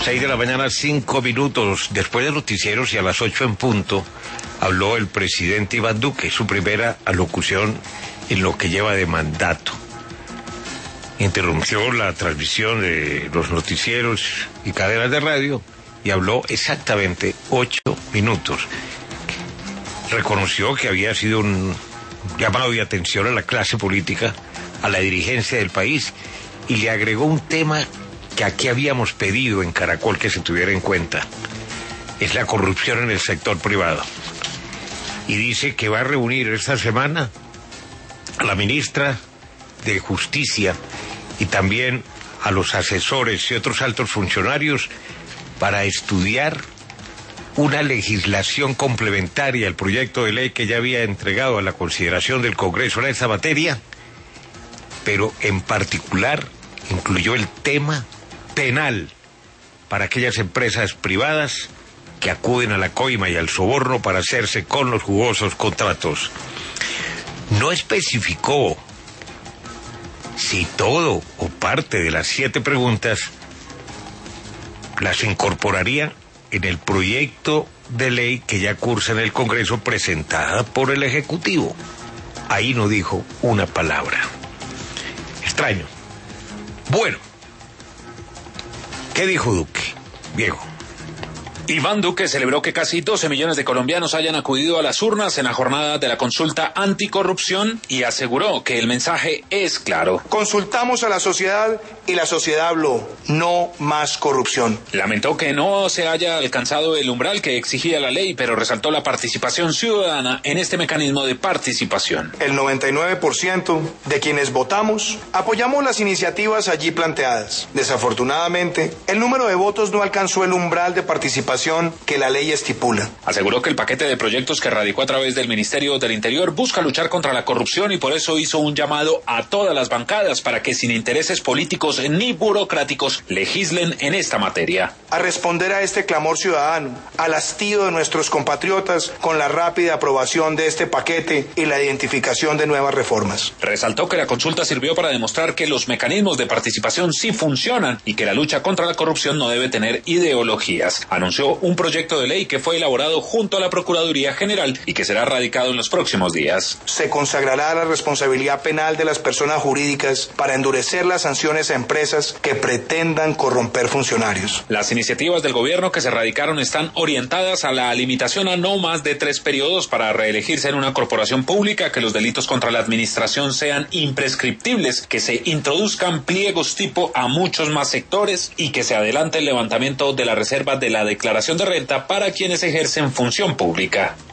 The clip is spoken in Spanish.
6 de la mañana, 5 minutos. Después de noticieros y a las 8 en punto, habló el presidente Iván Duque, su primera alocución en lo que lleva de mandato. Interrumpió la transmisión de los noticieros y cadenas de radio y habló exactamente 8 minutos. Reconoció que había sido un llamado de atención a la clase política, a la dirigencia del país, y le agregó un tema que aquí habíamos pedido en Caracol que se tuviera en cuenta. Es la corrupción en el sector privado. Y dice que va a reunir esta semana a la ministra de Justicia y también a los asesores y otros altos funcionarios para estudiar una legislación complementaria al proyecto de ley que ya había entregado a la consideración del Congreso en esta materia, pero en particular incluyó el tema penal para aquellas empresas privadas que acuden a la coima y al soborno para hacerse con los jugosos contratos. No especificó si todo o parte de las 7 preguntas las incorporaría en el proyecto de ley que ya cursa en el Congreso presentada por el Ejecutivo. Ahí no dijo una palabra. Extraño. Bueno, ¿qué dijo Duque, Diego? Iván Duque celebró que casi 12 millones de colombianos hayan acudido a las urnas en la jornada de la consulta anticorrupción y aseguró que el mensaje es claro. Consultamos a la sociedad y la sociedad habló: no más corrupción. Lamentó que no se haya alcanzado el umbral que exigía la ley, pero resaltó la participación ciudadana en este mecanismo de participación. El 99% de quienes votamos apoyamos las iniciativas allí planteadas. Desafortunadamente, el número de votos no alcanzó el umbral de participación que la ley estipula. Aseguró que el paquete de proyectos que radicó a través del Ministerio del Interior busca luchar contra la corrupción y por eso hizo un llamado a todas las bancadas para que sin intereses políticos ni burocráticos legislen en esta materia. A responder a este clamor ciudadano, al hastío de nuestros compatriotas con la rápida aprobación de este paquete y la identificación de nuevas reformas. Resaltó que la consulta sirvió para demostrar que los mecanismos de participación sí funcionan y que la lucha contra la corrupción no debe tener ideologías. Anunció un proyecto de ley que fue elaborado junto a la Procuraduría General y que será radicado en los próximos días. Se consagrará la responsabilidad penal de las personas jurídicas para endurecer las sanciones a empresas que pretendan corromper funcionarios. Las iniciativas del gobierno que se radicaron están orientadas a la limitación a no más de 3 periodos para reelegirse en una corporación pública, que los delitos contra la administración sean imprescriptibles, que se introduzcan pliegos tipo a muchos más sectores y que se adelante el levantamiento de la reserva de la declaración de renta para quienes ejercen función pública.